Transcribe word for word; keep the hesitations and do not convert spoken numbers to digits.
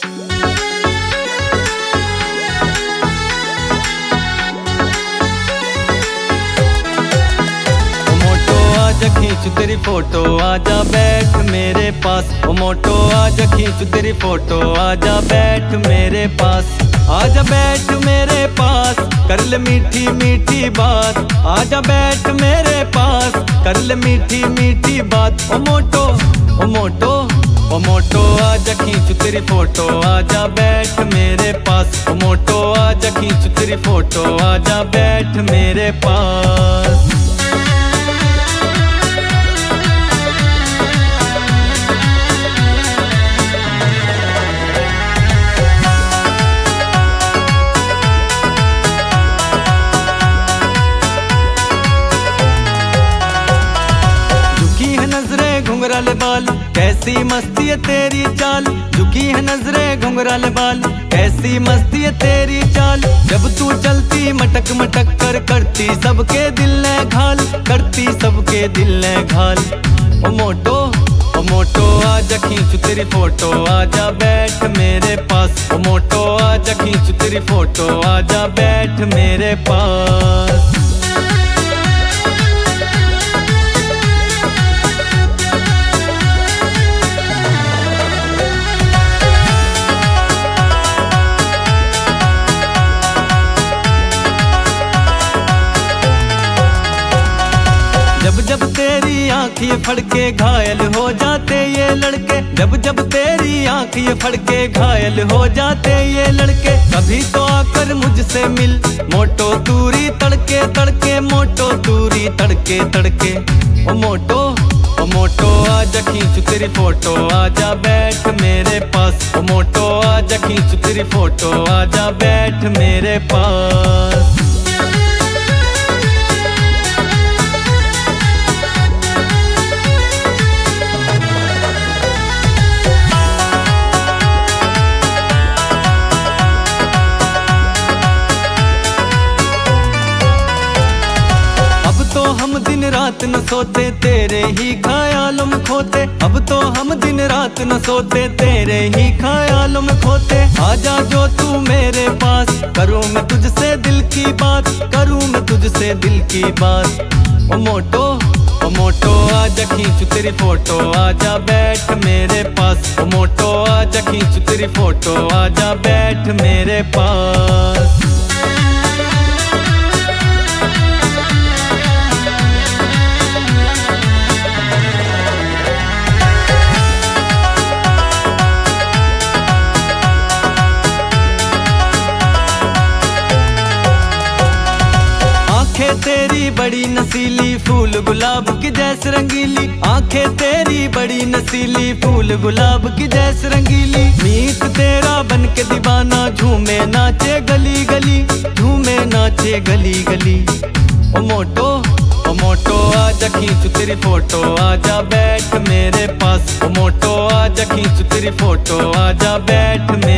खींच तेरी फोटो आजा बैठ मेरे पास। ओ मोटो आजा खींच तेरी फोटो आजा बैठ मेरे पास। आजा बैठ मेरे पास कर ले मीठी मीठी बात। आजा बैठ मेरे पास कर ले मीठी मीठी बात। ओ मोटो ओ मोटो ओ मोटो आजा खींच तेरी फोटो आजा बैठ मेरे पास। ओ मोटो आजा खींच तेरी फोटो आजा बैठ मेरे पास। घुंघराले बाल कैसी मस्ती है तेरी चाल। झुकी है नजरें घुंघराले बाल कैसी मस्ती है तेरी चाल। जब तू चलती मटक मटक कर करती सबके दिल ने घाल। करती सबके दिल ने घाल। ओ मोटो ओ मोटो आजा खींच तेरी फोटो आजा बैठ मेरे पास। ओ मोटो आजा खींच तेरी फोटो आजा बैठ मेरे पास। जब जब तेरी आँख ये फड़के घायल हो जाते ये लड़के। जब जब तेरी आँख ये फड़के घायल हो जाते ये लड़के। कभी तो आकर मुझसे मिल मोटो दूरी तड़के तड़के। मोटो दूरी तड़के तड़के। ओ मोटो ओ मोटो आजा खींच तेरी फोटो आजा बैठ मेरे पास। ओ मोटो आजा खींच तेरी फोटो आजा बैठ मेरे पास। तो हम दिन रात न सोते तेरे ही ख्यालों में खोते। अब तो हम दिन रात न सोते तेरे ही ख्यालों में खोते। आजा जो तू मेरे पास करूँ मैं तुझसे दिल की बात। करूँ मैं तुझसे दिल की बात। ओ मोटो ओ मोटो आजा खींच तेरी फोटो आजा बैठ मेरे पास। ओ मोटो आजा खींच तेरी फोटो आजा बैठ मेरे पास। आंखें तेरी बड़ी नसीली फूल गुलाब की जैसे रंगीली। आंखें तेरी बड़ी नसीली फूल गुलाब की जैसे रंगीली। मीत तेरा बन के दीवाना झूमे नाचे गली गली। झूमे नाचे गली गली। ओ मोटो ओ मोटो आजा खींच तेरी फोटो आजा बैठ मेरे पास। ओ मोटो आजा खींच तेरी फोटो आजा बैठ मेरे